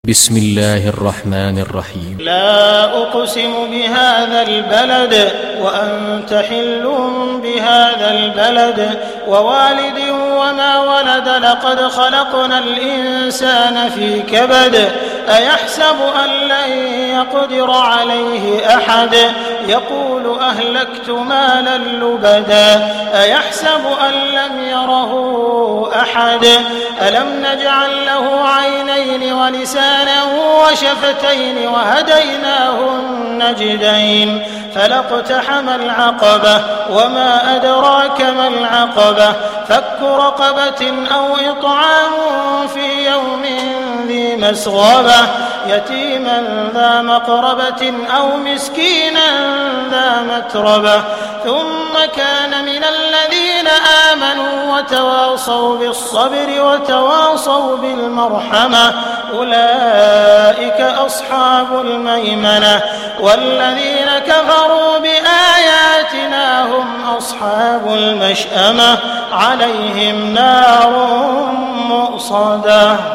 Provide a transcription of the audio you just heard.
بسم الله الرحمن الرحيم. لا أقسم بهذا البلد وأنت حل بهذا البلد ووالد وما ولد لقد خلقنا الإنسان في كبد أيحسب أن لن يقدر عليه أحد يقول أهلكت مالا لبدا أيحسب أن لم يره أحد ألم نجعل له عينين ولسانا وشفتين وهديناه النجدين فلاقتحم العقبة وما أدراك ما العقبة فك رقبة أو إطعام في يوم ذي مسغبة يتيما ذا مقربة أو مسكينا ذا متربة ثم كان من الذين آمنوا وتواصوا بالصبر وتواصوا بالمرحمة أولئك أصحاب الميمنة والذين كفروا بآياتنا هم أصحاب المشأمة عليهم نار مؤصدة.